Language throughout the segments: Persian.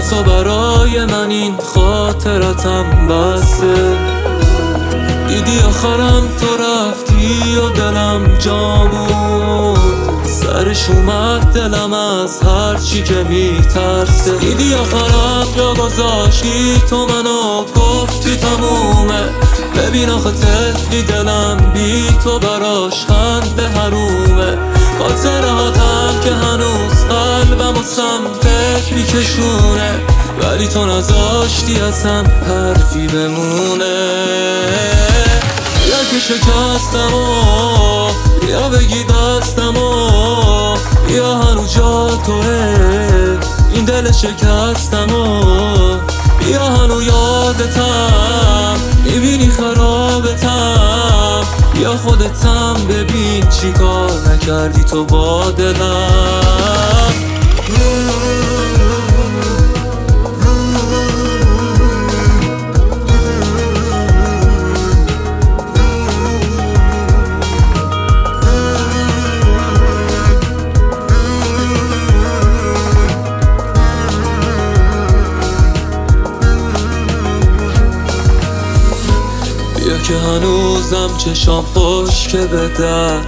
تو برای من این خاطرتم بسه. دیدی آخرم تو رفتی و دلم جا بود، سرش اومد دلم از هرچی که میترسه. دیدی آخرم جا گذاشتی تو منو گفتی تمومه. ببین آخه طفلی دلم بی تو براش خنده حرومه. خاطراتم که هنوز قلبم و سمتت میکشونه، ولی تو نذاشتی اصلا حرفی بمونه. یا که شکستم و یا بگی دستم و یا هنوز جا توه این دل شکستم و یا هنوز یادتم میبینی خرابتم، یا خودتم ببین چی کار نکردی تو با دلم. بیا که هنوزم چشام خشکه به در،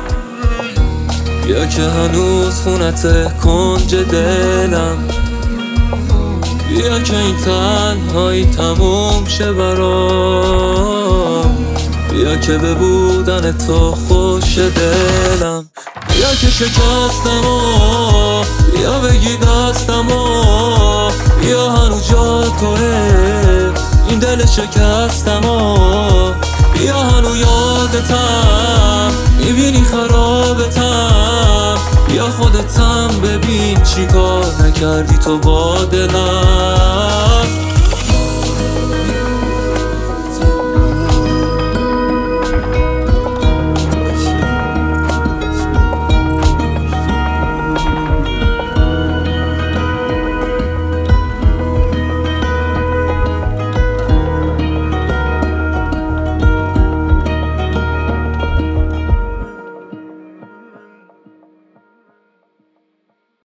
بیا که هنوز خونت کنج دلم، بیا که این تنهایی تموم شه برام، بیا که به بودن تو خوش دلم. بیا که شکستم و بیا بگی دستم و بیا هنوز جا توه این دل شکستم و بیا هنوز یادتم میبینی خرابتم، بیا خودتم ببین چی کار نکردی تو با دلم.